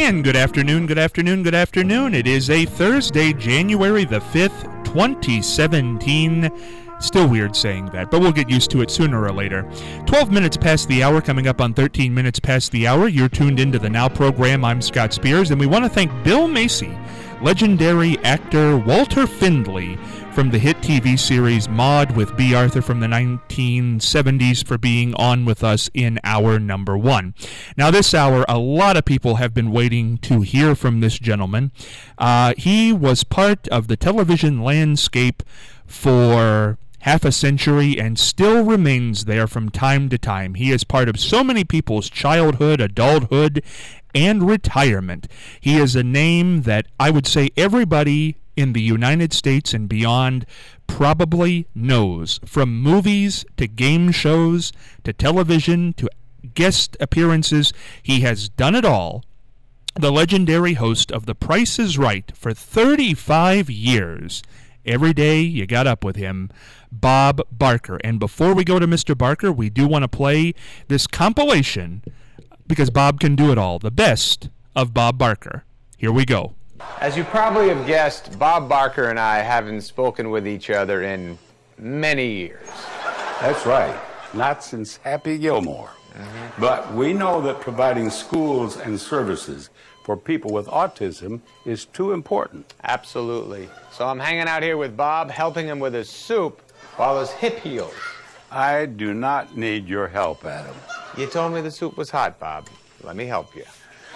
And good afternoon, good afternoon, good afternoon. It is a Thursday, January the 5th, 2017. Still weird saying that, but we'll get used to it sooner or later. 12 minutes past the hour, coming up on 13 minutes past the hour. You're tuned into the Now program. I'm Scott Spears, and we want to thank Bill Macy, legendary actor Walter Findlay from the hit TV series Maude with B. Arthur from the 1970s, for being on with us in hour number one. Now, this hour, a lot of people have been waiting to hear from this gentleman. He was part of the television landscape for half a century and still remains there from time to time. He is part of so many people's childhood, adulthood, and retirement. He is a name that I would say everybody in the United States and beyond probably knows. From movies to game shows to television to guest appearances, he has done it all. The legendary host of The Price is Right for 35 years. Every day you got up with him, Bob Barker. And before we go to Mr. Barker, we do want to play this compilation, because Bob can do it all, the best of Bob Barker. Here we go. As you probably have guessed, Bob Barker and I haven't spoken with each other in many years. That's right. Not since Happy Gilmore. Mm-hmm. But we know that providing schools and services for people with autism is too important. Absolutely. So I'm hanging out here with Bob, helping him with his soup while his hip heals. I do not need your help, Adam. You told me the soup was hot, Bob. Let me help you.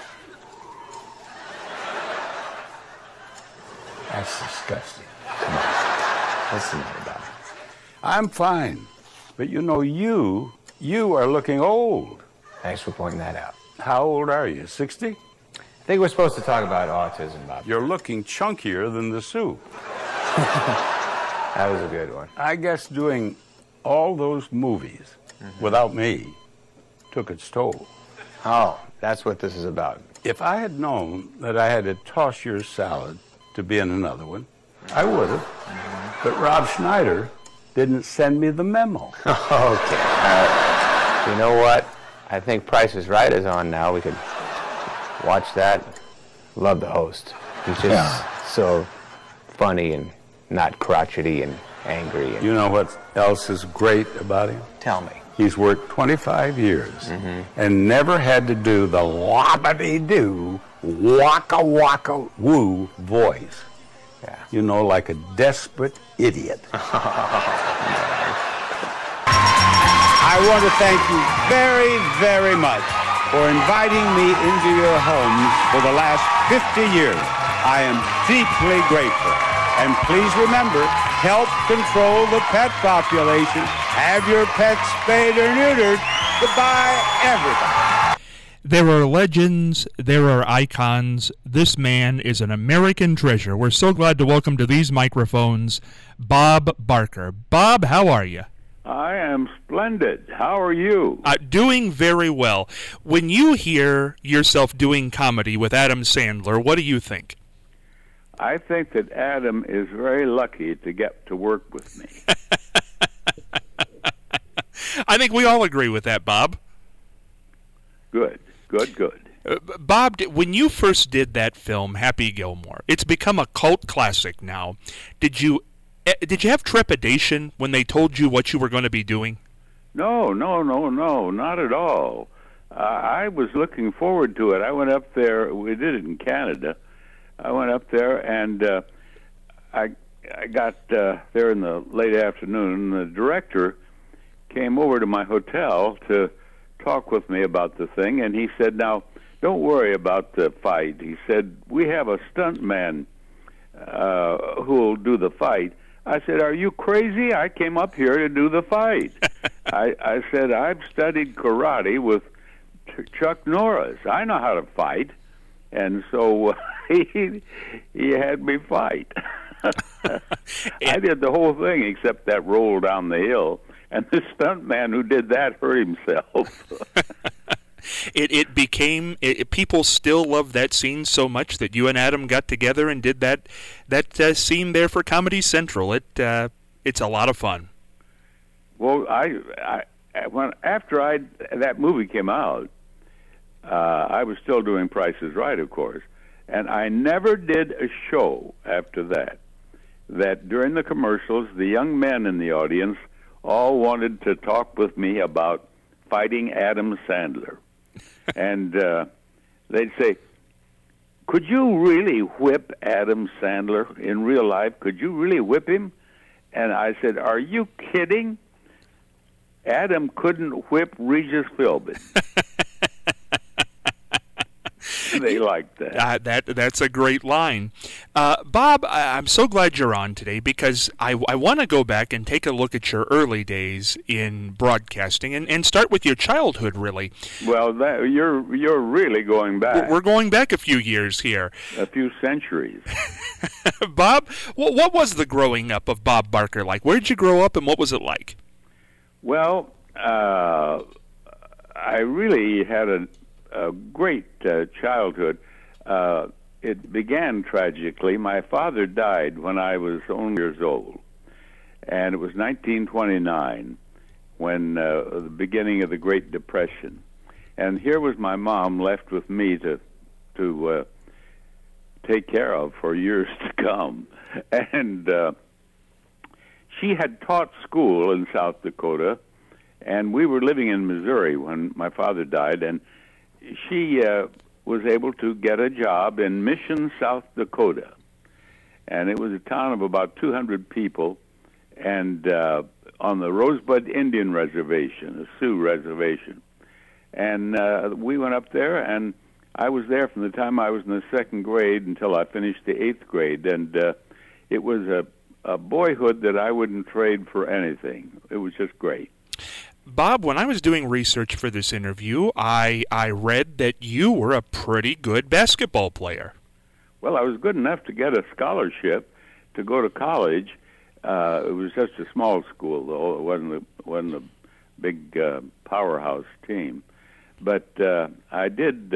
That's disgusting. Come on. What's the matter, Bob? I'm fine. But you know, you are looking old. Thanks for pointing that out. How old are you, 60? I think we're supposed to talk about autism, Bob. You're looking chunkier than the soup. That was a good one. I guess doing all those movies without me took its toll. Oh, that's what this is about. If I had known that I had to toss your salad to be in another one, I would have. But Rob Schneider didn't send me the memo. Okay. You know what? I think Price is Right is on now. We could watch that. Love the host. He's just so funny and not crotchety and angry. And you know what else is great about him? Tell me. He's worked 25 years and never had to do the whoppity-doo, waka-waka-woo voice. Yeah. You know, like a desperate idiot. I want to thank you very, very much for inviting me into your homes for the last 50 years. I am deeply grateful. And please remember, help control the pet population. Have your pets spayed or neutered. Goodbye, everybody. There are legends, there are icons. This man is an American treasure. We're so glad to welcome to these microphones Bob Barker. Bob, how are you? I am splendid. How are you? Doing very well. When you hear yourself doing comedy with Adam Sandler, what do you think? I think that Adam is very lucky to get to work with me. I think we all agree with that, Bob. Good. Bob, when you first did that film, Happy Gilmore, it's become a cult classic now. Did you have trepidation when they told you what you were going to be doing? No, not at all. I was looking forward to it. I went up there. We did it in Canada. I went up there, and I got there in the late afternoon. The director came over to my hotel to talk with me about the thing, and he said, "Now, don't worry about the fight." He said, "We have a stuntman who will do the fight." I said, "Are you crazy? I came up here to do the fight." I said, "I've studied karate with Chuck Norris. I know how to fight." And so he had me fight. I did the whole thing except that roll down the hill. And the stuntman who did that hurt himself. It became people still love that scene so much that you and Adam got together and did that scene there for Comedy Central. It's a lot of fun. Well, after that movie came out, I was still doing Price is Right, of course. And I never did a show after that during the commercials, the young men in the audience all wanted to talk with me about fighting Adam Sandler. And they'd say, could you really whip Adam Sandler in real life? Could you really whip him? And I said, are you kidding? Adam couldn't whip Regis Philbin. They liked that. That's a great line. Bob, I'm so glad you're on today because I want to go back and take a look at your early days in broadcasting and start with your childhood, really. Well, you're really going back. We're going back a few years here. A few centuries. Bob, what was the growing up of Bob Barker like? Where did you grow up and what was it like? Well, I really had a great childhood. It began tragically. My father died when I was only years old, and it was 1929 when the beginning of the Great Depression. And here was my mom left with me to take care of for years to come. And she had taught school in South Dakota, and we were living in Missouri when my father died, and she was able to get a job in Mission, South Dakota. And it was a town of about 200 people, and on the Rosebud Indian Reservation, a Sioux reservation. And we went up there, and I was there from the time I was in the second grade until I finished the eighth grade. And it was a boyhood that I wouldn't trade for anything. It was just great. Bob, when I was doing research for this interview, I read that you were a pretty good basketball player. Well, I was good enough to get a scholarship to go to college. It was just a small school, though. It wasn't a big powerhouse team. But I did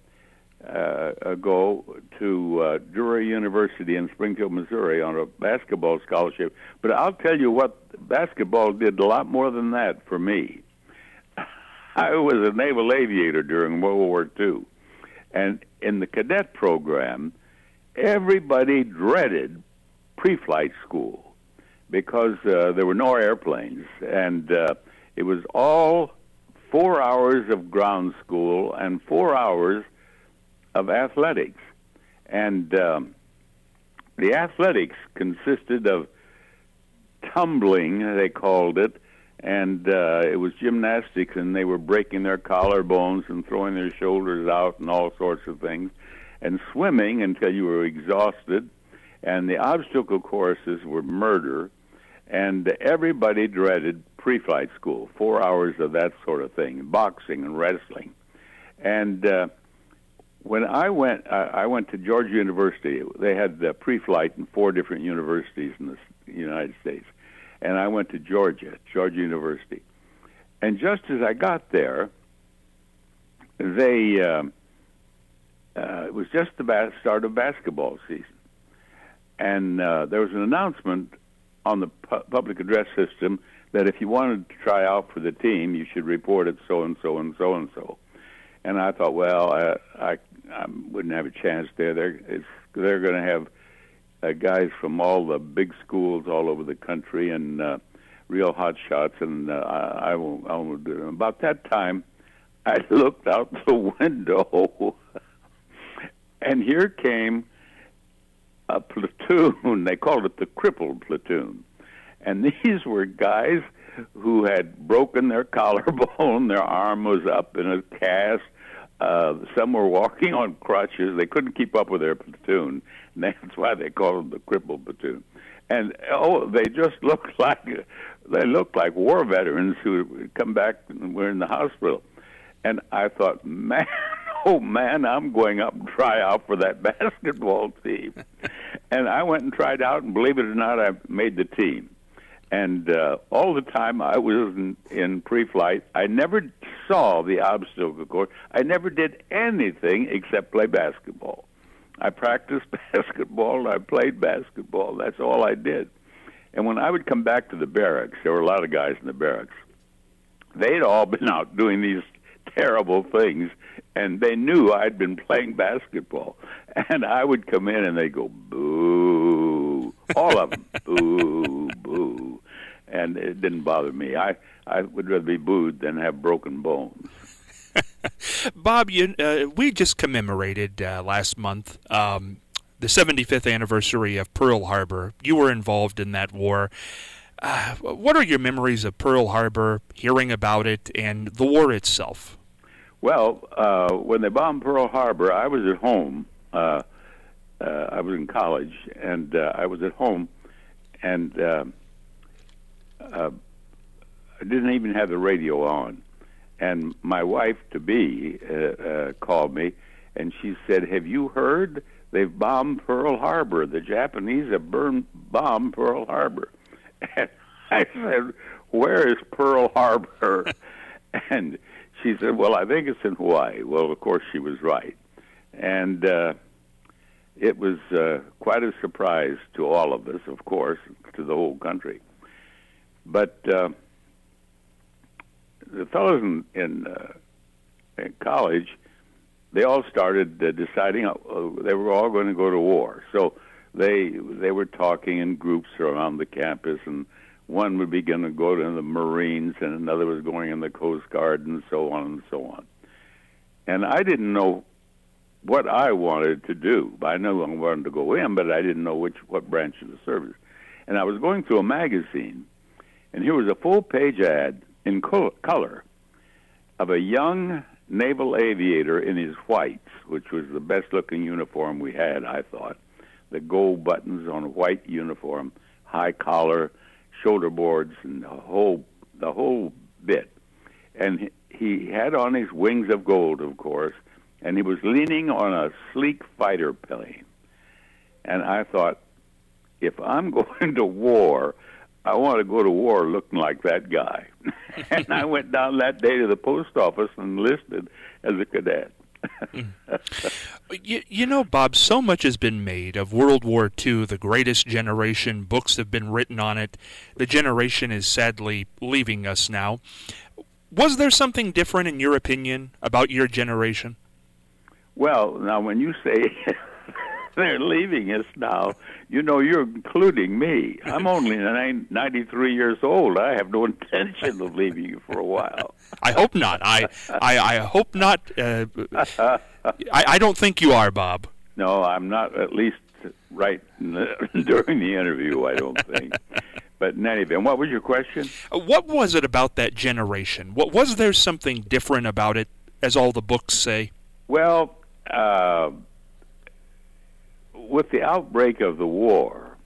go to Drury University in Springfield, Missouri on a basketball scholarship. But I'll tell you what, basketball did a lot more than that for me. I was a naval aviator during World War II. And in the cadet program, everybody dreaded pre-flight school because there were no airplanes. And it was all 4 hours of ground school and 4 hours of athletics. And the athletics consisted of tumbling, they called it, and it was gymnastics, and they were breaking their collarbones and throwing their shoulders out and all sorts of things, and swimming until you were exhausted, and the obstacle courses were murder, and everybody dreaded pre-flight school, 4 hours of that sort of thing, boxing and wrestling. And when I went to Georgia University. They had pre-flight in 4 different universities in the United States. And I went to Georgia University. And just as I got there, it was just the start of basketball season. And there was an announcement on the public address system that if you wanted to try out for the team, you should report at so-and-so and so-and-so. And I thought, well, I wouldn't have a chance there. They're going to have guys from all the big schools all over the country and real hot shots, and I won't do it. About that time, I looked out the window, and here came a platoon. They called it the crippled platoon. And these were guys who had broken their collarbone, their arm was up in a cast. Some were walking on crutches. They couldn't keep up with their platoon. And that's why they called them the crippled platoon. And they just looked like war veterans who had come back and were in the hospital. And I thought, man, oh man, I'm going up and try out for that basketball team. And I went and tried out, and believe it or not, I made the team. And all the time I was in pre-flight, I never saw the obstacle course. I never did anything except play basketball. I practiced basketball. I played basketball. That's all I did. And when I would come back to the barracks, there were a lot of guys in the barracks. They'd all been out doing these terrible things, and they knew I'd been playing basketball. And I would come in, and they'd go, boo, all of them, boo, boo. And it didn't bother me. I would rather be booed than have broken bones. Bob, we just commemorated last month the 75th anniversary of Pearl Harbor. You were involved in that war. What are your memories of Pearl Harbor, hearing about it, and the war itself? Well, when they bombed Pearl Harbor, I was at home. I was in college, and I was at home, and I didn't even have the radio on. And my wife-to-be called me, and she said, "Have you heard? They've bombed Pearl Harbor. The Japanese have bombed Pearl Harbor." And I said, "Where is Pearl Harbor?" And she said, "Well, I think it's in Hawaii." Well, of course, she was right. And it was quite a surprise to all of us, of course, to the whole country. But the fellows in college, they all started deciding they were all going to go to war. So they were talking in groups around the campus, and one would be going to go to the Marines, and another was going in the Coast Guard, and so on and so on. And I didn't know what I wanted to do. I knew I wanted to go in, but I didn't know what branch of the service. And I was going through a magazine, and here was a full-page ad in color of a young naval aviator in his whites, which was the best-looking uniform we had, I thought. The gold buttons on a white uniform, high collar, shoulder boards, and the whole bit. And he had on his wings of gold, of course, and he was leaning on a sleek fighter plane. And I thought, if I'm going to war, I want to go to war looking like that guy. And I went down that day to the post office and enlisted as a cadet. You know, Bob, so much has been made of World War II, the greatest generation. Books have been written on it. The generation is sadly leaving us now. Was there something different, in your opinion, about your generation? Well, now, when you say they're leaving us now, you know, you're including me. I'm only 93 years old. I have no intention of leaving you for a while. I hope not. I hope not. I don't think you are, Bob. No, I'm not, at least right during the interview, I don't think. But in any event, what was your question? What was it about that generation? Was there something different about it, as all the books say? Well, with the outbreak of the war,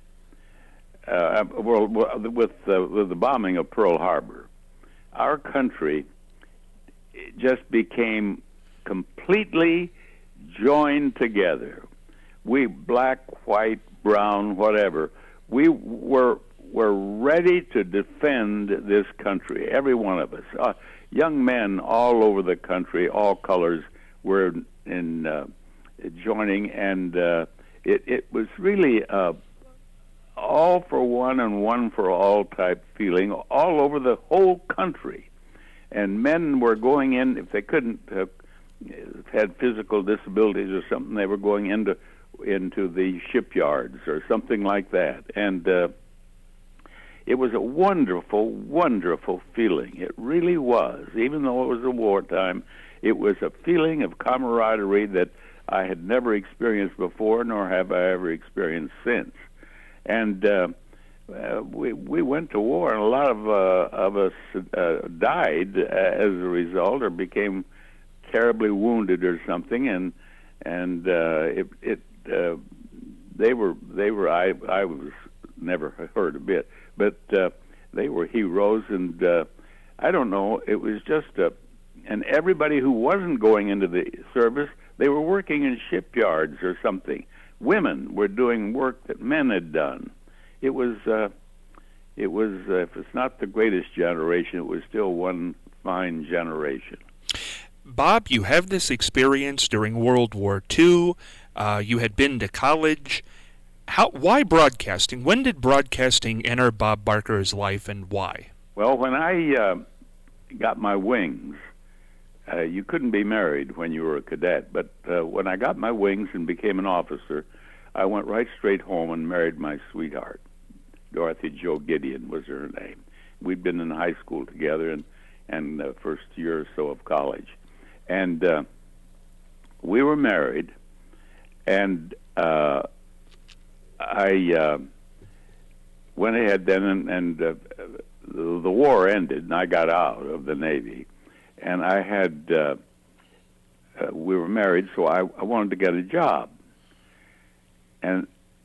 with the bombing of Pearl Harbor, our country just became completely joined together. We, black, white, brown, whatever, we were ready to defend this country, every one of us. Young men all over the country, all colors, were in joining, and it was really all for one and one for all type feeling all over the whole country. And men were going in, if they couldn't have had physical disabilities or something, they were going into the shipyards or something like that. And it was a wonderful, wonderful feeling. It really was. Even though it was a wartime, it was a feeling of camaraderie that I had never experienced before, nor have I ever experienced since. And we went to war, and a lot of us died as a result, or became terribly wounded or something. And they were I was never heard a bit, but they were heroes, and I don't know. It was just and everybody who wasn't going into the service, they were working in shipyards or something. Women were doing work that men had done. It was if it's not the greatest generation, it was still one fine generation. Bob, you have this experience during World War II. You had been to college. Why broadcasting? When did broadcasting enter Bob Barker's life, and why? Well, when I got my wings, you couldn't be married when you were a cadet. But when I got my wings and became an officer, I went right straight home and married my sweetheart. Dorothy Jo Gideon was her name. We'd been in high school together and the first year or so of college. And we were married, and I went ahead then, and the war ended, and I got out of the Navy. And I had, we were married, so I wanted to get a job. And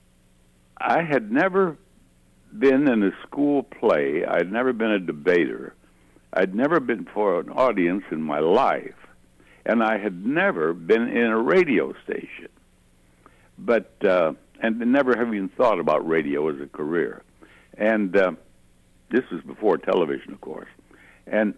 I had never been in a school play. I'd never been a debater. I'd never been for an audience in my life. And I had never been in a radio station. But, and never have even thought about radio as a career. And this was before television, of course. And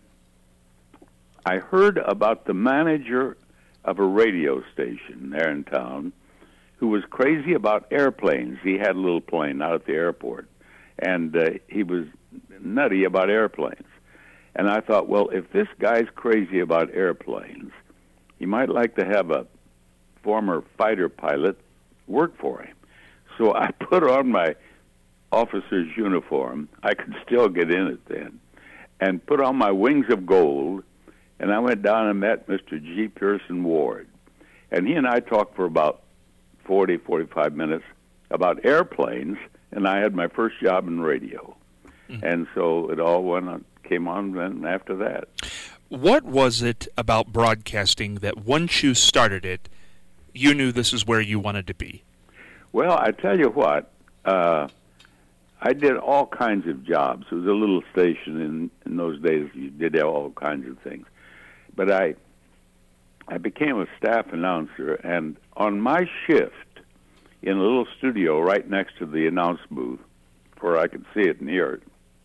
I heard about the manager of a radio station there in town who was crazy about airplanes. He had a little plane out at the airport, and he was nutty about airplanes. And I thought, well, if this guy's crazy about airplanes, he might like to have a former fighter pilot work for him. So I put on my officer's uniform. I could still get in it then. And put on my wings of gold, and I went down and met Mr. G. Pearson Ward. And he and I talked for about 40, 45 minutes about airplanes, and I had my first job in radio. And so it all came on then after that. What was it about broadcasting that once you started it, you knew this is where you wanted to be? Well, I tell you what, I did all kinds of jobs. It was a little station in those days. You did all kinds of things. But I became a staff announcer, and on my shift in a little studio right next to the announce booth where I could see it and hear it,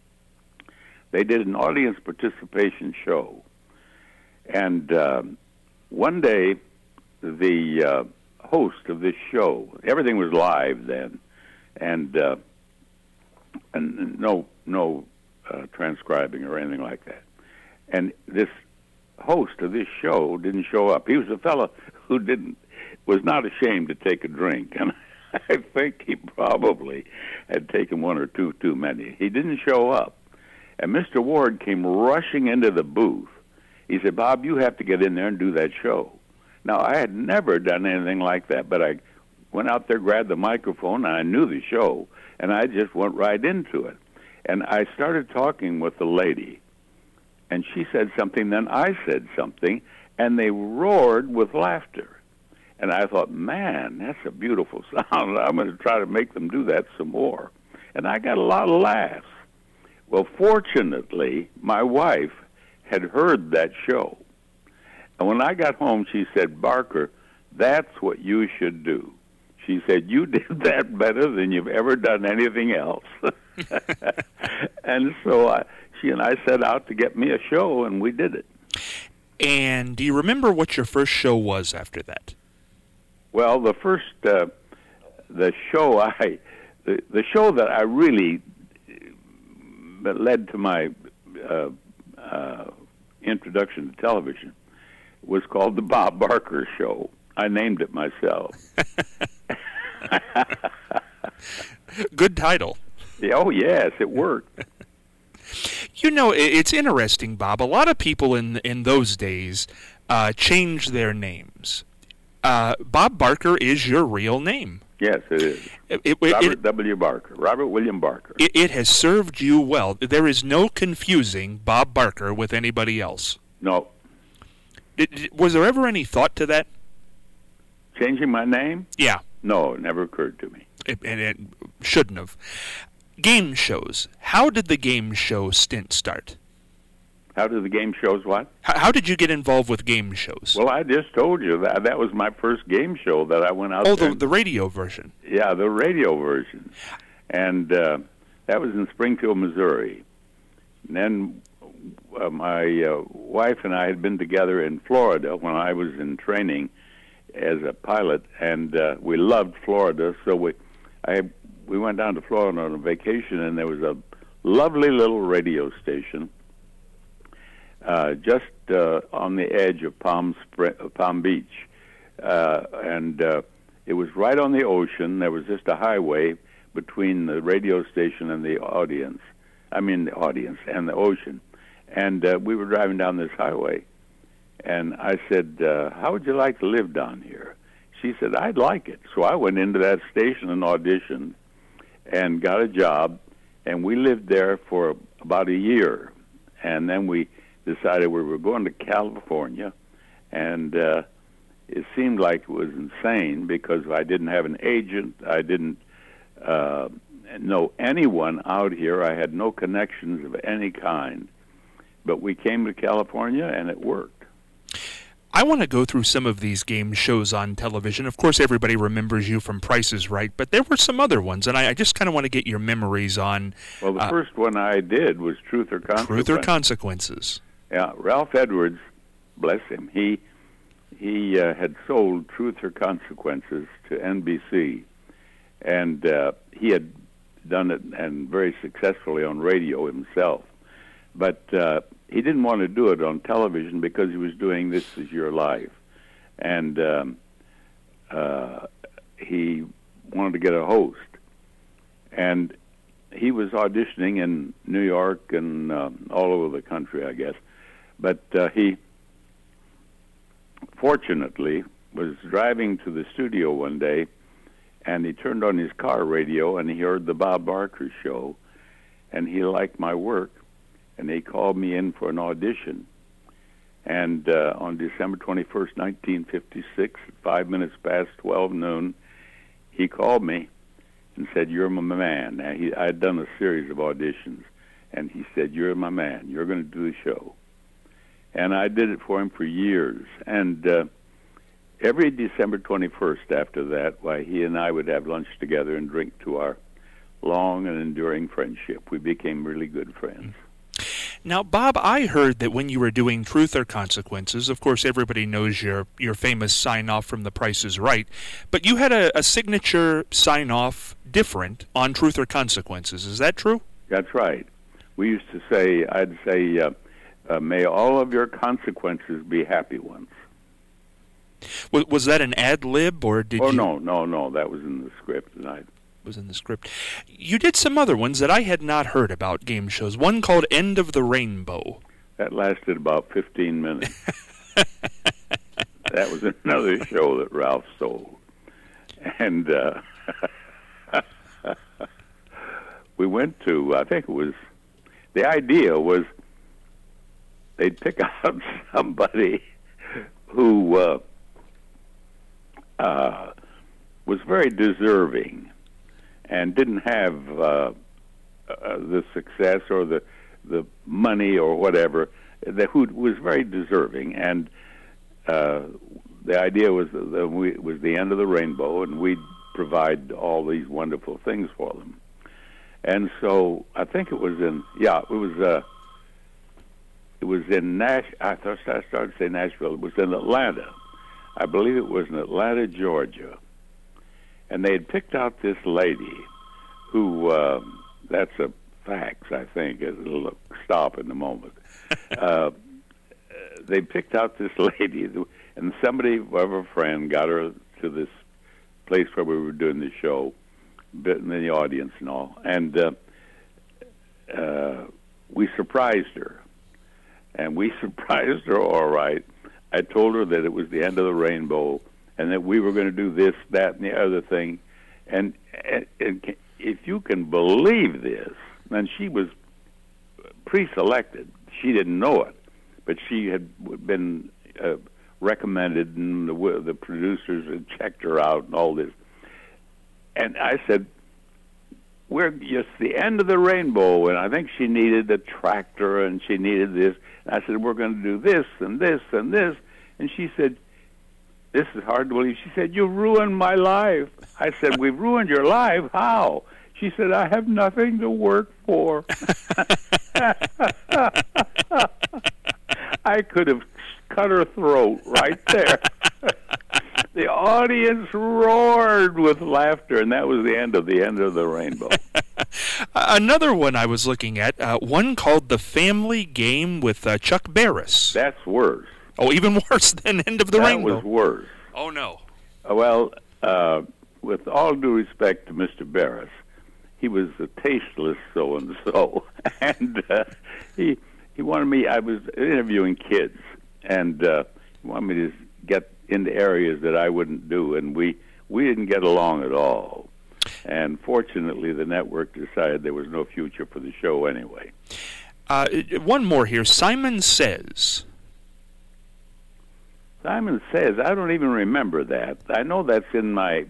they did an audience participation show. And one day, the host of this show, everything was live then, and no transcribing or anything like that. And this host of this show didn't show up. He was a fellow who was not ashamed to take a drink, and I think he probably had taken one or two too many. He didn't show up. And Mr. Ward came rushing into the booth. He said, "Bob, you have to get in there and do that show." Now, I had never done anything like that, but I went out there, grabbed the microphone, and I knew the show, and I just went right into it. And I started talking with the lady, and she said something, then I said something, and they roared with laughter. And I thought, man, that's a beautiful sound. I'm going to try to make them do that some more. And I got a lot of laughs. Well, fortunately, my wife had heard that show. And when I got home, she said, "Barker, that's what you should do." She said, "You did that better than you've ever done anything else." And so she and I set out to get me a show, and we did it. And do you remember what your first show was after that? Well, the first, the show that I really that led to my introduction to television was called The Bob Barker Show. I named it myself. Good title. Oh, yes, it worked. You know, it's interesting, Bob. A lot of people in those days changed their names. Bob Barker is your real name. Yes, it is. Robert W. Barker. Robert William Barker. It has served you well. There is no confusing Bob Barker with anybody else. No. Was there ever any thought to that? Changing my name? Yeah. No, it never occurred to me. It shouldn't have. Game shows. How did the game show stint start? How did the game shows what? How did you get involved with game shows? Well, I just told you that was my first game show that I went out there. Oh, the radio version. Yeah, the radio version. And that was in Springfield, Missouri. And then my wife and I had been together in Florida when I was in training as a pilot, and we loved Florida, so we went down to Florida on a vacation, and there was a lovely little radio station just on the edge of Palm Beach. And it was right on the ocean. There was just a highway between the radio station and the audience. The audience and the ocean. And we were driving down this highway. And I said, how would you like to live down here? She said, I'd like it. So I went into that station and auditioned and got a job. And we lived there for about a year. And then we decided we were going to California. And it seemed like it was insane because I didn't have an agent. I didn't know anyone out here. I had no connections of any kind. But we came to California, and it worked. I want to go through some of these game shows on television. Of course, everybody remembers you from Price is Right, but there were some other ones, and I just kind of want to get your memories on... Well, the first one I did was Truth or Consequences. Truth or Consequences. Yeah, Ralph Edwards, bless him, he had sold Truth or Consequences to NBC, and he had done it, and very successfully on radio himself. But he didn't want to do it on television because he was doing This Is Your Life. And he wanted to get a host. And he was auditioning in New York and all over the country, I guess. But he, fortunately, was driving to the studio one day, and he turned on his car radio, and he heard the Bob Barker Show, and he liked my work. And they called me in for an audition. And on December 21st, 1956, at 5 minutes past 12 noon, he called me and said, "You're my man." And I had done a series of auditions. And he said, "You're my man. You're going to do the show." And I did it for him for years. And every December 21st after that, why, he and I would have lunch together and drink to our long and enduring friendship. We became really good friends. Now, Bob, I heard that when you were doing Truth or Consequences, of course, everybody knows your famous sign-off from The Price is Right, but you had a signature sign-off different on Truth or Consequences. Is that true? That's right. We used to say, I'd say, may all of your consequences be happy ones. Was that an ad lib, or did you... Oh, no, that was in the script, and was in the script. You did some other ones that I had not heard about, game shows. One called End of the Rainbow. That lasted about 15 minutes. That was another show that Ralph sold. And we went to, I think it was, the idea was they'd pick out somebody who was very deserving and didn't have the success or the money or whatever, who was very deserving. And the idea was that it was the end of the rainbow, and we'd provide all these wonderful things for them. And so I think it was in Nashville. I started to say Nashville. It was in Atlanta. I believe it was in Atlanta, Georgia. And they had picked out this lady who, that's a fax, I think. It'll stop in a moment. They picked out this lady, and somebody, a friend, got her to this place where we were doing the show, in the audience and all. And we surprised her. And we surprised her all right. I told her that it was the end of the rainbow, and that we were going to do this, that, and the other thing. And if you can believe this, and she was pre-selected. She didn't know it, but she had been recommended, and the producers had checked her out and all this. And I said, we're just the end of the rainbow, and I think she needed a tractor, and she needed this. And I said, we're going to do this and this and this. And she said, this is hard to believe. She said, you ruined my life. I said, we've ruined your life? How? She said, I have nothing to work for. I could have cut her throat right there. The audience roared with laughter, and that was the end of the rainbow. Another one I was looking at, one called The Family Game with Chuck Barris. That's worse. Oh, even worse than End of the Rainbow. That was worse. Oh, no. Well, with all due respect to Mr. Barris, he was a tasteless so-and-so. And he wanted me, I was interviewing kids, and he wanted me to get into areas that I wouldn't do, and we didn't get along at all. And fortunately, the network decided there was no future for the show anyway. One more here. Simon Says. Simon Says. I don't even remember that. I know that's in my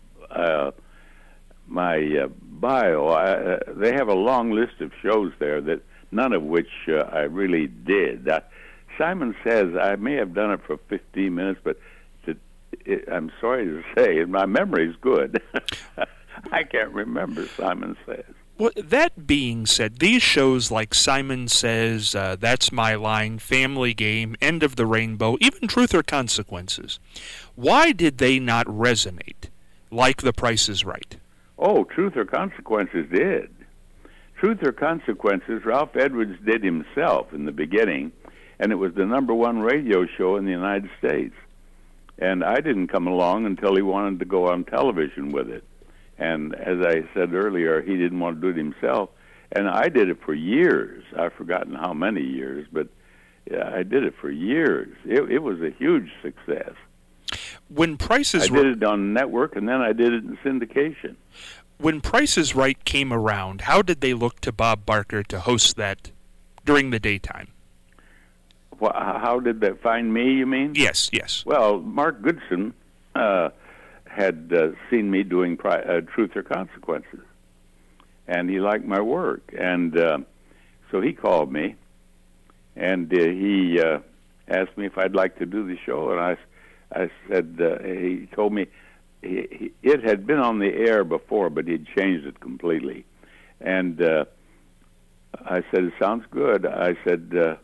bio. They have a long list of shows there that none of which I really did. Simon Says. I may have done it for 15 minutes, but I'm sorry to say, my memory's good. I can't remember Simon Says. Well, that being said, these shows like Simon Says, That's My Line, Family Game, End of the Rainbow, even Truth or Consequences, why did they not resonate like The Price is Right? Oh, Truth or Consequences did. Truth or Consequences, Ralph Edwards did himself in the beginning, and it was the #1 radio show in the United States. And I didn't come along until he wanted to go on television with it. And as I said earlier, he didn't want to do it himself. And I did it for years. I've forgotten how many years, but I did it for years. It was a huge success. When Price is I did it on network, and then I did it in syndication. When Price is Right came around, how did they look to Bob Barker to host that during the daytime? Well, how did they find me, you mean? Yes, yes. Well, Mark Goodson had seen me doing Truth or Consequences, and he liked my work. And so he called me, and he asked me if I'd like to do the show. And I said, he told me it had been on the air before, but he'd changed it completely. And I said, it sounds good. I said,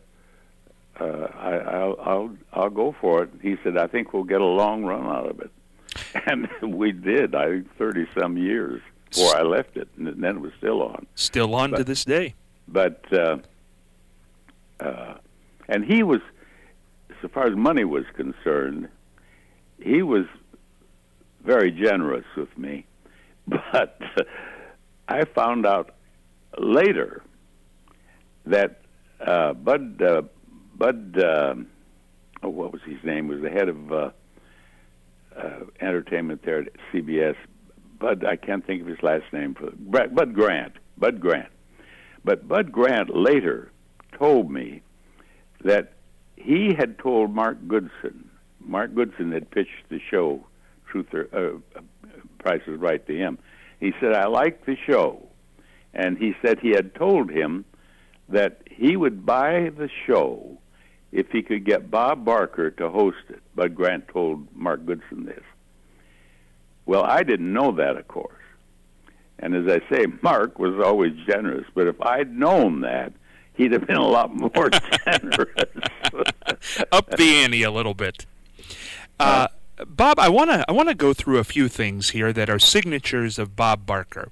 I'll go for it. He said, I think we'll get a long run out of it. And we did, I think 30-some years before I left it, and then it was still on. Still on to this day. But, and he was, so far as money was concerned, he was very generous with me. But I found out later that Bud, what was his name, was the head of entertainment there at CBS. Bud, I can't think of his last name. Bud Grant. But Bud Grant later told me that he had told Mark Goodson. Mark Goodson had pitched the show, Price is Right, to him. He said, I like the show. And he said he had told him that he would buy the show if he could get Bob Barker to host it. Bud Grant told Mark Goodson this. Well, I didn't know that, of course. And as I say, Mark was always generous, but if I'd known that, he'd have been a lot more generous. Up the ante a little bit. Bob, I want to go through a few things here that are signatures of Bob Barker.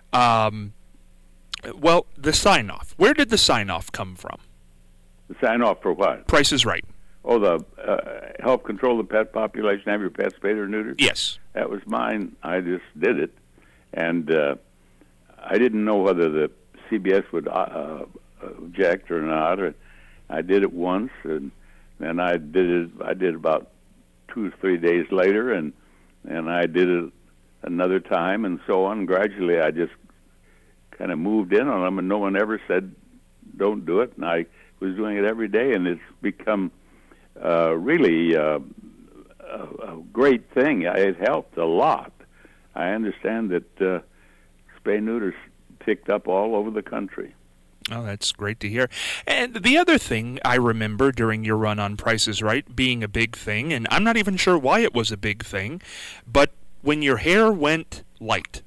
Well, the sign-off. Where did the sign-off come from? The sign-off for what? Price is Right. Oh, the help control the pet population, have your pets spayed or neutered? Yes. That was mine. I just did it. And I didn't know whether the CBS would object or not. I did it once, and then I did it about 2 or 3 days later, and I did it another time, and so on. Gradually, I just kind of moved in on them, and no one ever said, don't do it. And I was doing it every day, and it's become really a great thing. It helped a lot. I understand that spay-neuters picked up all over the country. Oh, that's great to hear. And the other thing I remember during your run on Price is Right being a big thing, and I'm not even sure why it was a big thing, but when your hair went light.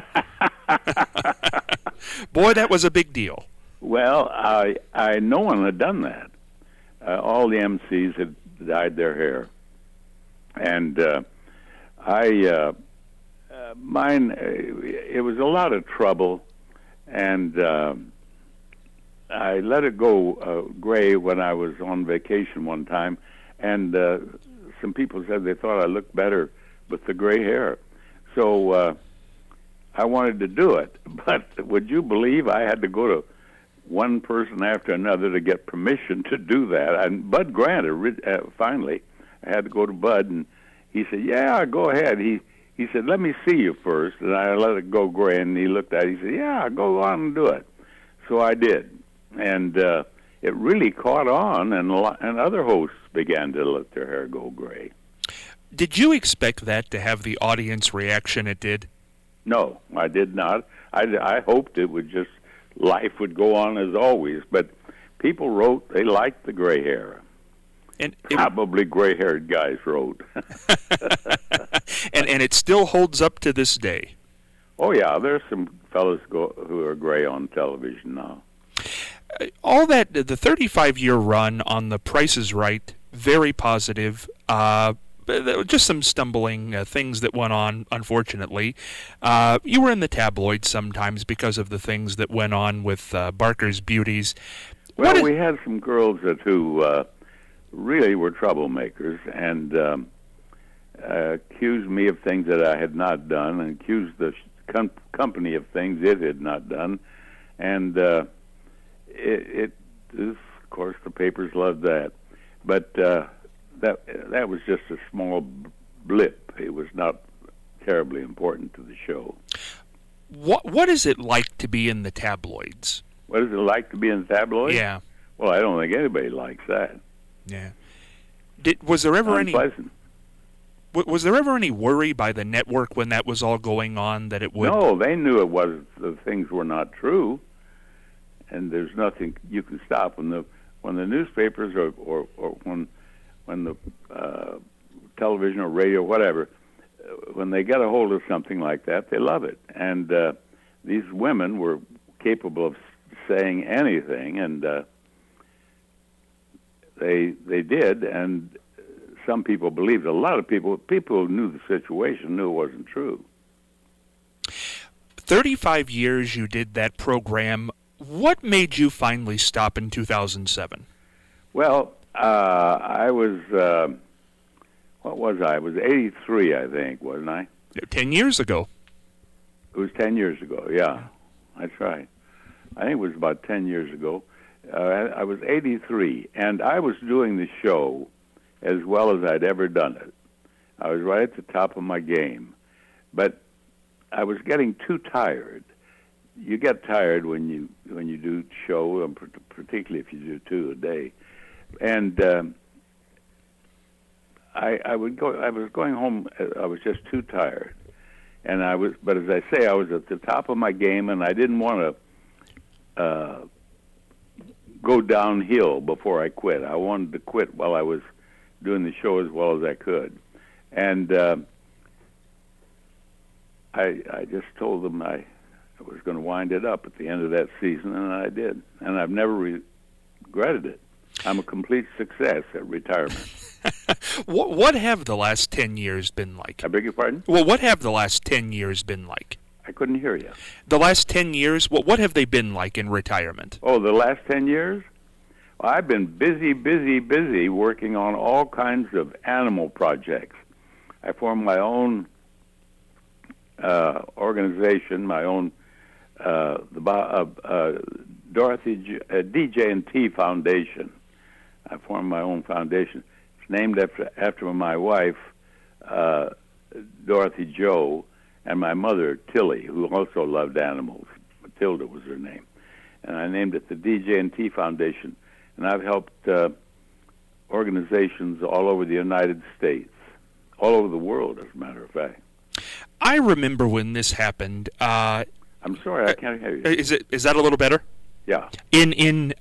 Boy, that was a big deal. Well, no one had done that. All the MCs had dyed their hair, and mine. It was a lot of trouble, And I let it go gray when I was on vacation one time, and some people said they thought I looked better with the gray hair. So I wanted to do it, but would you believe I had to go to one person after another to get permission to do that? And Bud Grant, finally, I had to go to Bud, and he said, "Yeah, go ahead." He said, "Let me see you first," and I let it go gray, and he looked at it. He said, "Yeah, go on and do it." So I did, and it really caught on, and other hosts began to let their hair go gray. Did you expect that to have the audience reaction it did? No, I did not. I hoped it would just, life would go on as always, but people wrote they liked the gray hair. And probably gray-haired guys wrote. and it still holds up to this day. Oh, yeah, there's some fellas who are gray on television now. All that, the 35-year run on The Price is Right, very positive. Just some stumbling things that went on, unfortunately. You were in the tabloids sometimes because of the things that went on with Barker's Beauties. Well, we had some girls who really were troublemakers and accused me of things that I had not done and accused the company of things it had not done. And of course, the papers loved that. But that was just a small blip. It was not terribly important to the show. What is it like to be in the tabloids? What is it like to be in the tabloids? Yeah. Well, I don't think anybody likes that. Yeah. Was there ever unpleasant. Was there ever any worry by the network when that was all going on that it would? No, they knew it was. The things were not true, and there's nothing you can stop when the newspapers or when the television or radio, whatever, when they get a hold of something like that, they love it. And these women were capable of saying anything, and they did. And some people believed. A lot of people who knew the situation knew it wasn't true. 35 years you did that program. What made you finally stop in 2007? Well, I was, what was I? I was 83, I think, wasn't I? 10 years ago. It was 10 years ago, yeah. That's right. I think it was about 10 years ago. I was 83, and I was doing the show as well as I'd ever done it. I was right at the top of my game. But I was getting too tired. You get tired when you do show, particularly if you do 2 a day. And I was going home. I was just too tired, and But as I say, I was at the top of my game, and I didn't want to go downhill before I quit. I wanted to quit while I was doing the show as well as I could, and I just told them I was going to wind it up at the end of that season, and I did, and I've never regretted it. I'm a complete success at retirement. What have the last 10 years been like? I beg your pardon? Well, what have the last 10 years been like? I couldn't hear you. The last 10 years, what have they been like in retirement? Oh, the last 10 years? Well, I've been busy working on all kinds of animal projects. I formed my own organization, my own Dorothy DJ&T Foundation. I formed my own foundation. It's named after my wife, Dorothy Jo, and my mother, Tilly, who also loved animals. Matilda was her name. And I named it the DJ&T Foundation. And I've helped organizations all over the United States, all over the world, as a matter of fact. I remember when this happened. I'm sorry, I can't hear you. Is that a little better? Yeah. From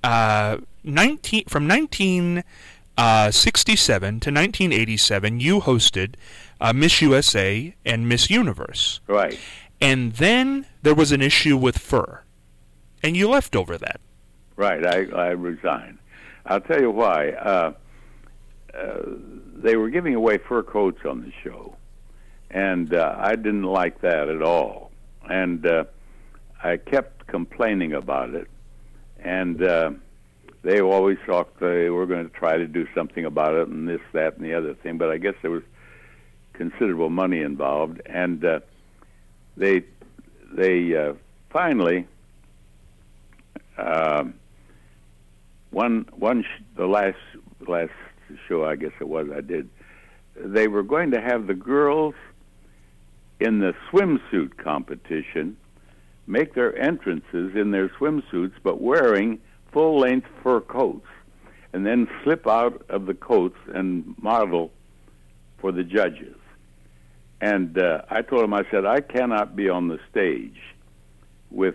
1967 to 1987, you hosted Miss USA and Miss Universe. Right. And then there was an issue with fur, and you left over that. Right. I resigned. I'll tell you why. They were giving away fur coats on the show, and I didn't like that at all. And I kept complaining about it, and they always thought they were going to try to do something about it, and this, that, and the other thing. But I guess there was considerable money involved, and they finally the last show, I guess it was, I did. They were going to have the girls in the swimsuit competition make their entrances in their swimsuits, but wearing full-length fur coats, and then slip out of the coats and model for the judges. And I told him, I said, I cannot be on the stage with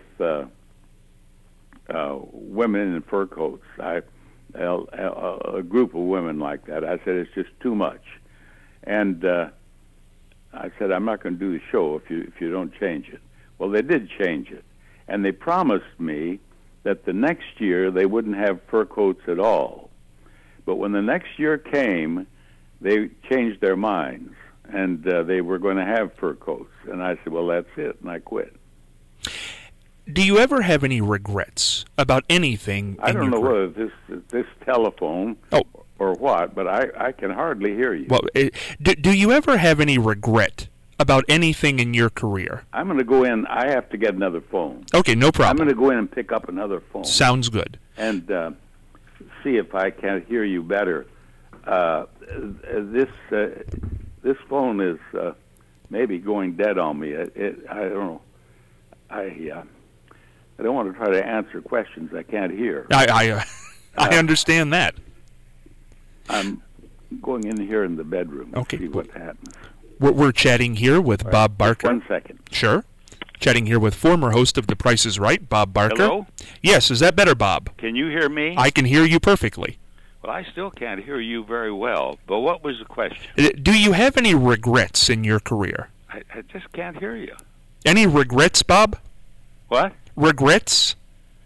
women in fur coats. A group of women like that. I said, it's just too much. And I said, I'm not going to do the show if you don't change it. Well, they did change it. And they promised me that the next year they wouldn't have fur coats at all. But when the next year came, they changed their minds, and they were going to have fur coats. And I said, well, that's it, and I quit. Do you ever have any regrets about anything? I don't know whether this telephone or what, but I can hardly hear you. Well, do you ever have any regret about anything in your career? I'm going to go in. I have to get another phone. Okay, no problem. I'm going to go in and pick up another phone. Sounds good. And see if I can hear you better. This phone is maybe going dead on me. I don't know. I don't want to try to answer questions I can't hear. I understand that. I'm going in here in the bedroom to okay. see what happens. We're chatting here with Bob Barker. 1 second. Sure. Chatting here with former host of The Price is Right, Bob Barker. Hello? Yes, is that better, Bob? Can you hear me? I can hear you perfectly. Well, I still can't hear you very well, but what was the question? Do you have any regrets in your career? I just can't hear you. Any regrets, Bob? What? Regrets?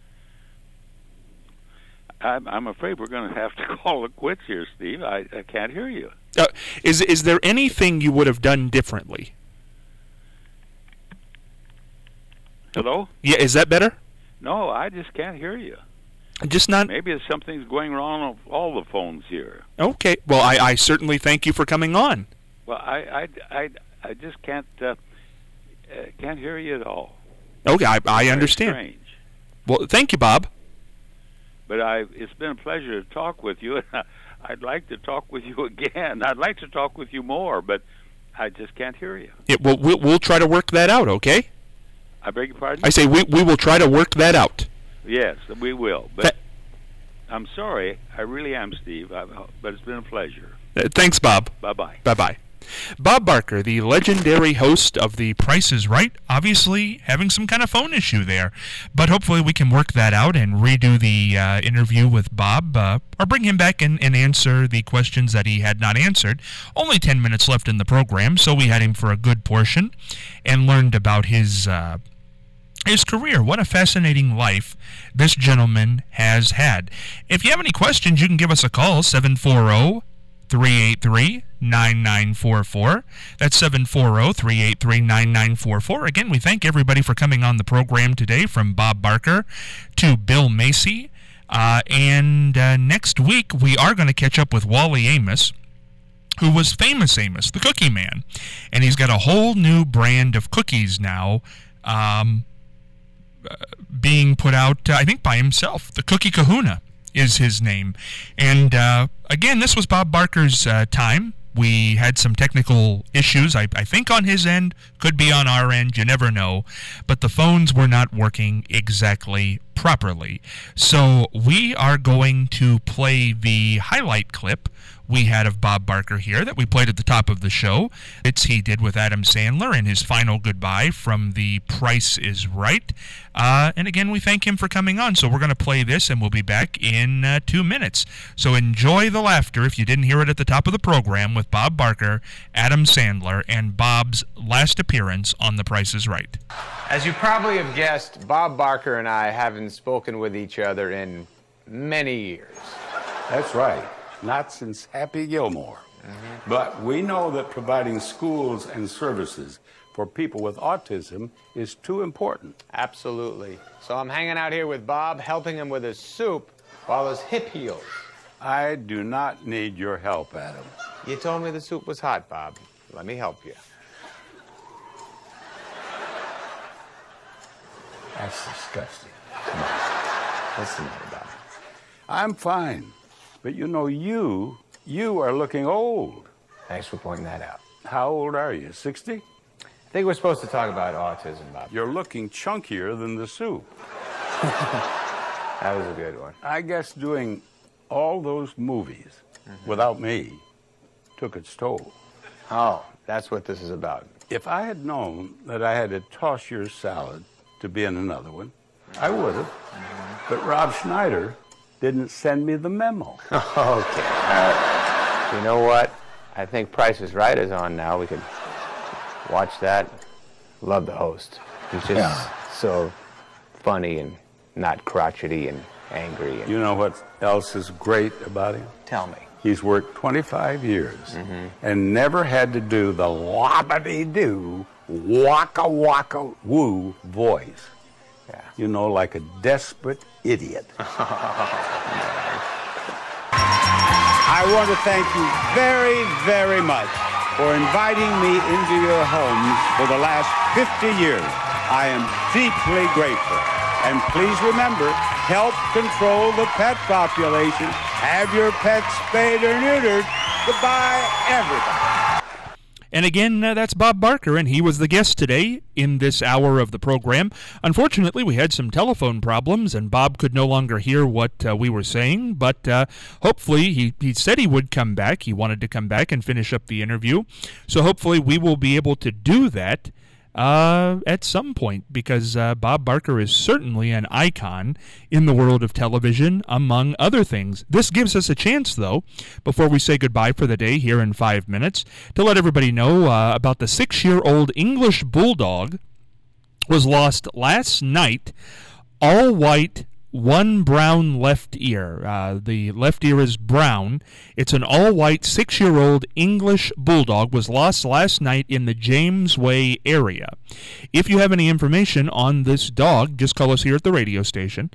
I'm afraid we're going to have to call it quits here, Steve. I can't hear you. Is there anything you would have done differently? Hello? Yeah, is that better? No, I just can't hear you. Just not... Maybe something's going wrong on all the phones here. Okay. Well, I certainly thank you for coming on. Well, I just can't hear you at all. Okay, I understand. Strange. Well, thank you, Bob. But it's been a pleasure to talk with you, and I'd like to talk with you again. I'd like to talk with you more, but I just can't hear you. Yeah, well, we'll try to work that out, okay? I beg your pardon? I say we will try to work that out. Yes, we will. But I'm sorry. I really am, Steve. But it's been a pleasure. Thanks, Bob. Bye-bye. Bye-bye. Bob Barker, the legendary host of The Price is Right, obviously having some kind of phone issue there. But hopefully we can work that out and redo the interview with Bob, or bring him back and answer the questions that he had not answered. Only 10 minutes left in the program, so we had him for a good portion and learned about his career. What a fascinating life this gentleman has had. If you have any questions, you can give us a call, 740-383-9944. That's 740-383-9944. Again, we thank everybody for coming on the program today, from Bob Barker to Bill Macy. And next week, we are going to catch up with Wally Amos, who was Famous Amos, the Cookie Man. And he's got a whole new brand of cookies now, being put out, I think, by himself. The Cookie Kahuna is his name. And again, this was Bob Barker's time. We had some technical issues, I think, on his end. Could be on our end, you never know. But the phones were not working exactly properly. So we are going to play the highlight clip we had of Bob Barker here that we played at the top of the show. He did with Adam Sandler in his final goodbye from The Price is Right. And again, we thank him for coming on. So we're going to play this, and we'll be back in 2 minutes. So enjoy the laughter, if you didn't hear it at the top of the program, with Bob Barker, Adam Sandler, and Bob's last appearance on The Price is Right. As you probably have guessed, Bob Barker and I haven't spoken with each other in many years. That's right. Not since Happy Gilmore. But we know that providing schools and services for people with autism is too important. Absolutely. So I'm hanging out here with Bob, helping him with his soup while his hip heals. I do not need your help, Adam. You told me the soup was hot, Bob. Let me help you. That's disgusting. What's the matter, Bob? I'm fine. But you know, you are looking old. Thanks for pointing that out. How old are you, 60? I think we're supposed to talk about autism, Bob. You're looking chunkier than the soup. That was a good one. I guess doing all those movies without me took its toll. Oh, that's what this is about. If I had known that I had to toss your salad to be in another one, I would have. But Rob Schneider didn't send me the memo. Okay. You know what? I think Price is Right is on now. We could watch that. Love the host. He's just so funny and not crotchety and angry. And You know what else is great about him? tell me. He's worked 25 years and never had to do the whoppity-doo, waka-waka-woo voice. Yeah. You know, like a desperate idiot. I want to thank you very, very much for inviting me into your homes for the last 50 years. I am deeply grateful. And please remember, help control the pet population. Have your pets spayed or neutered. Goodbye, everybody. And again, that's Bob Barker, and he was the guest today in this hour of the program. Unfortunately, we had some telephone problems, and Bob could no longer hear what we were saying, but hopefully he said he would come back. He wanted to come back and finish up the interview. So hopefully we will be able to do that at some point, because Bob Barker is certainly an icon in the world of television, among other things. This gives us a chance, though, before we say goodbye for the day here in 5 minutes, to let everybody know about the 6-year-old English Bulldog was lost last night, all white, one brown left ear. The left ear is brown. It's an all-white 6-year-old English Bulldog, was lost last night in the James Way area. If you have any information on this dog, just call us here at the radio station,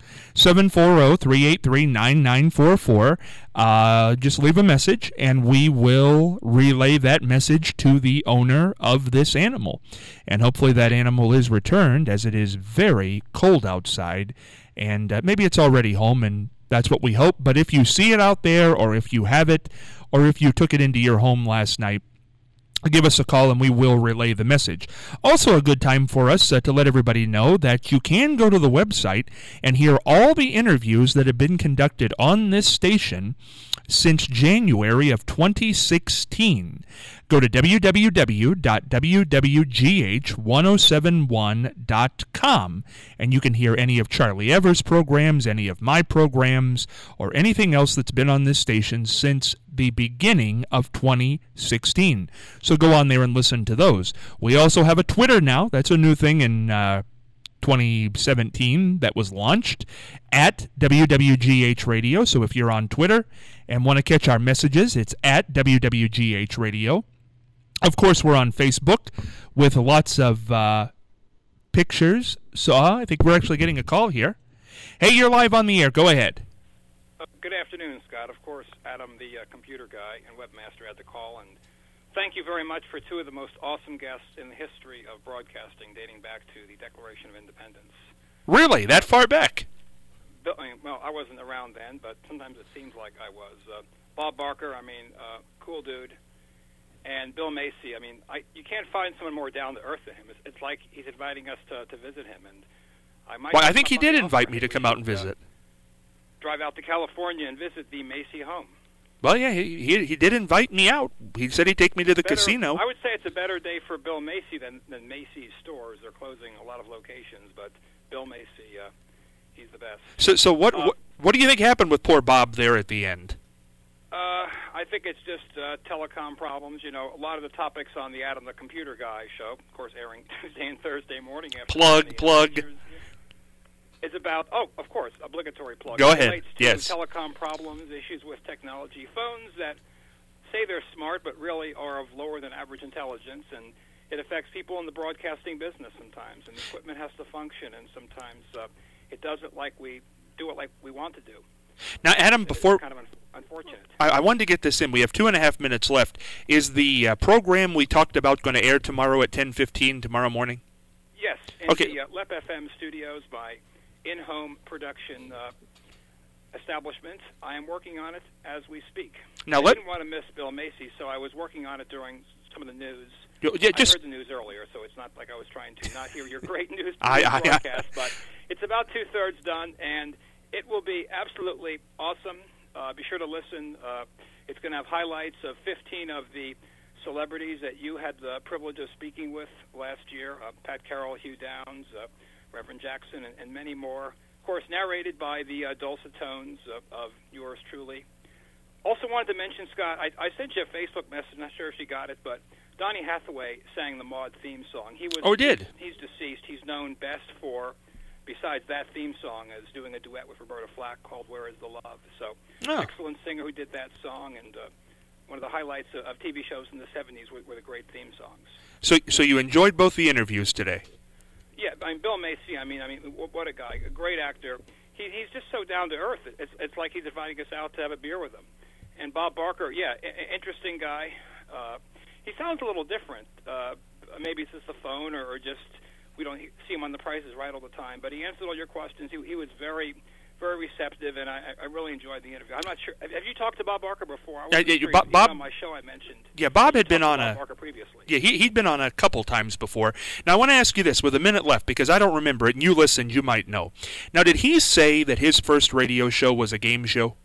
740-383-9944. Just leave a message, and we will relay that message to the owner of this animal. And hopefully that animal is returned, as it is very cold outside. And maybe it's already home, and that's what we hope. But if you see it out there, or if you have it, or if you took it into your home last night, give us a call and we will relay the message. Also a good time for us to let everybody know that you can go to the website and hear all the interviews that have been conducted on this station since January of 2016. Go to www.wwgh1071.com, and you can hear any of Charlie Evers' programs, any of my programs, or anything else that's been on this station since the beginning of 2016. So go on there and listen to those. We also have a Twitter now. That's a new thing in 2017 that was launched at WWGH Radio. So if you're on Twitter and want to catch our messages, it's at WWGH Radio. Of course, we're on Facebook with lots of pictures. So I think we're actually getting a call here. Hey, you're live on the air. Go ahead. Good afternoon, Scott. Of course, Adam, the computer guy and webmaster, had the call, and thank you very much for two of the most awesome guests in the history of broadcasting, dating back to the Declaration of Independence. Really? That far back? Well, I wasn't around then, but sometimes it seems like I was. Bob Barker, cool dude. And Bill Macy, you can't find someone more down to earth than him. It's like he's inviting us to visit him. And I think he did invite me to come out and visit. Drive out to California and visit the Macy home. Well, yeah, he did invite me out. He said he'd take me to the casino. I would say it's a better day for Bill Macy than Macy's stores. They're closing a lot of locations, but Bill Macy, he's the best. So what do you think happened with poor Bob there at the end? I think it's just telecom problems. You know, a lot of the topics on the Adam the Computer Guy show, of course, airing Tuesday and Thursday morning. Plug. It's about, of course, obligatory plug. Go ahead. Relates to yes. Telecom problems, issues with technology, phones that say they're smart but really are of lower than average intelligence, and it affects people in the broadcasting business sometimes, and the equipment has to function, and sometimes it doesn't like we do it like we want to do. Now, Adam, before... It's kind of unfortunate. I wanted to get this in. We have 2.5 minutes left. Is the program we talked about going to air tomorrow at 10:15 tomorrow morning? Yes, in okay. the LEP FM studios by in-home production establishment. I am working on it as we speak. Now, I didn't want to miss Bill Macy, so I was working on it during some of the news. Yeah, I heard the news earlier, so it's not like I was trying to not hear your great news broadcast, but it's about 2/3 done, and it will be absolutely awesome. Be sure to listen. It's going to have highlights of 15 of the celebrities that you had the privilege of speaking with last year, Pat Carroll, Hugh Downs, Reverend Jackson, and many more. Of course, narrated by the dulcet tones of yours truly. Also wanted to mention, Scott, I sent you a Facebook message. Not sure if you got it, but Donny Hathaway sang the Maude theme song. Did? He's deceased. He's known best for, besides that theme song, as doing a duet with Roberta Flack called Where Is the Love. So, excellent singer who did that song, and one of the highlights of TV shows in the 70s were the great theme songs. So you enjoyed both the interviews today? Yeah, I mean, Bill Macy, I mean, what a guy, a great actor. He's just so down to earth. It's like he's inviting us out to have a beer with him. And Bob Barker, interesting guy. He sounds a little different. Maybe it's just the phone, or just we don't see him on The Price is Right all the time. But he answered all your questions. He was very, very receptive, and I really enjoyed the interview. I'm not sure. Have you talked to Bob Barker before? I wasn't sure. Bob, on my show I mentioned. Yeah, Bob had been on Bob Barker previously. Yeah, he'd been on a couple times before. Now, I want to ask you this, with a minute left, because I don't remember it, and you listened, you might know. Now, did he say that his first radio show was a game show?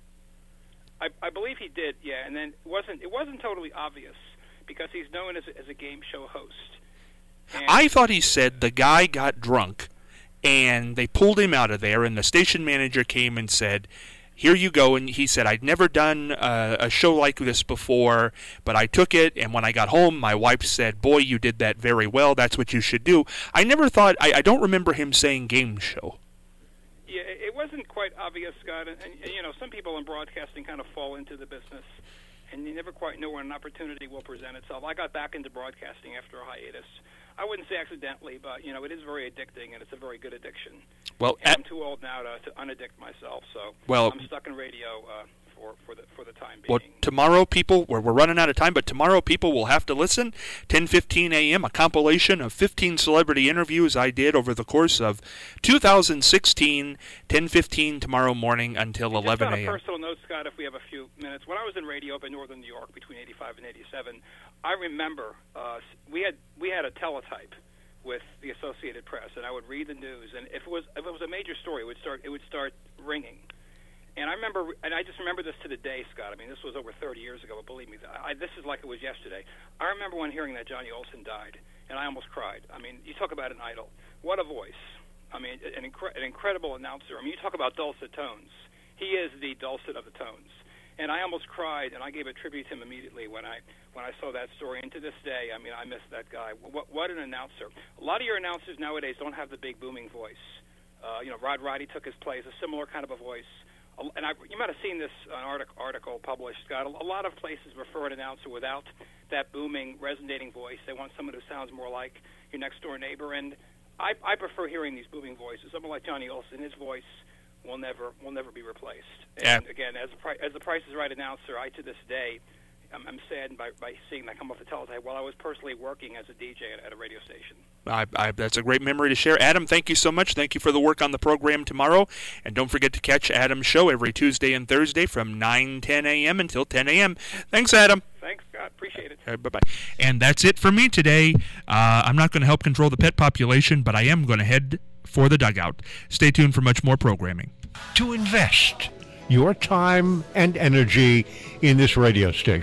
I believe he did, yeah, and then it wasn't totally obvious, because he's known as a game show host. And I thought he said the guy got drunk, and they pulled him out of there, and the station manager came and said, here you go, and he said, I'd never done a show like this before, but I took it, and when I got home, my wife said, boy, you did that very well, that's what you should do. I never thought, I don't remember him saying game show. Yeah, it wasn't quite obvious, Scott, and some people in broadcasting kind of fall into the business, and you never quite know when an opportunity will present itself. I got back into broadcasting after a hiatus. I wouldn't say accidentally, but it is very addicting, and it's a very good addiction. Well, and I'm too old now to unaddict myself, so I'm stuck in radio for the time being. Well, tomorrow, people, we're running out of time, but tomorrow people will have to listen. 10:15 a.m., a compilation of 15 celebrity interviews I did over the course of 2016. 10:15 tomorrow morning until 11 a.m. Just on a personal note, Scott, if we have a few minutes, when I was in radio up in northern New York between 85 and 87, I remember we had a teletype with the Associated Press, and I would read the news, and if it was a major story, it would start ringing. And I just remember this to the day, Scott. I mean, this was over 30 years ago, but believe me, this is like it was yesterday. I remember when hearing that Johnny Olson died, and I almost cried. I mean, you talk about an idol. What a voice. I mean, an incredible announcer. I mean, you talk about dulcet tones. He is the dulcet of the tones. And I almost cried, and I gave a tribute to him immediately when I saw that story. And to this day, I mean, I miss that guy. What an announcer. A lot of your announcers nowadays don't have the big booming voice. Rod Roddy took his place, a similar kind of a voice. And you might have seen this article published, Scott. A lot of places prefer an announcer without that booming, resonating voice. They want someone who sounds more like your next-door neighbor. And I prefer hearing these booming voices. Someone like Johnny Olson, his voice will never be replaced. And again, as the Price is Right announcer, I to this day, I'm saddened by seeing that come off the teletype while I was personally working as a DJ at a radio station. That's a great memory to share. Adam, thank you so much. Thank you for the work on the program tomorrow. And don't forget to catch Adam's show every Tuesday and Thursday from 9:10 a.m. until 10 a.m. Thanks, Adam. Thanks, Scott. Appreciate it. Bye-bye. And that's it for me today. I'm not going to help control the pet population, but I am going to head for the dugout. Stay tuned for much more programming. To invest your time and energy in this radio station.